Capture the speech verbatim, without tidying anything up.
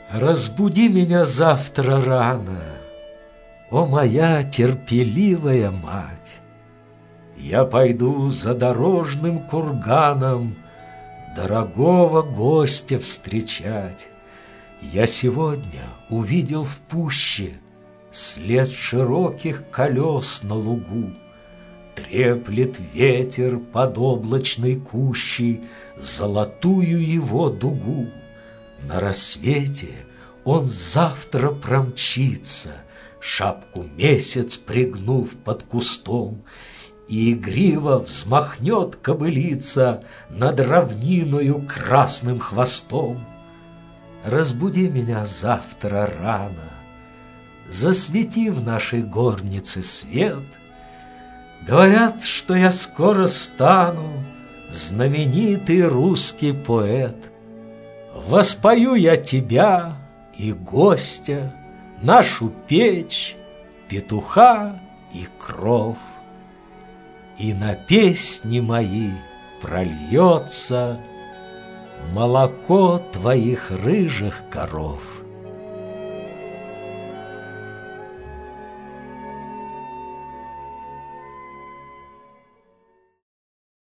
Разбуди меня завтра рано, о моя терпеливая мать! Я пойду за дорожным курганом дорогого гостя встречать. Я сегодня увидел в пуще след широких колес на лугу. Треплет ветер под облачной кущей золотую его дугу. На рассвете он завтра промчится, шапку месяц пригнув под кустом, и игриво взмахнет кобылица над равниною красным хвостом. Разбуди меня завтра рано, засвети в нашей горнице свет. Говорят, что я скоро стану знаменитый русский поэт. Воспою я тебя и гостя, нашу печь, петуха и кров. И на песни мои прольется молоко твоих рыжих коров.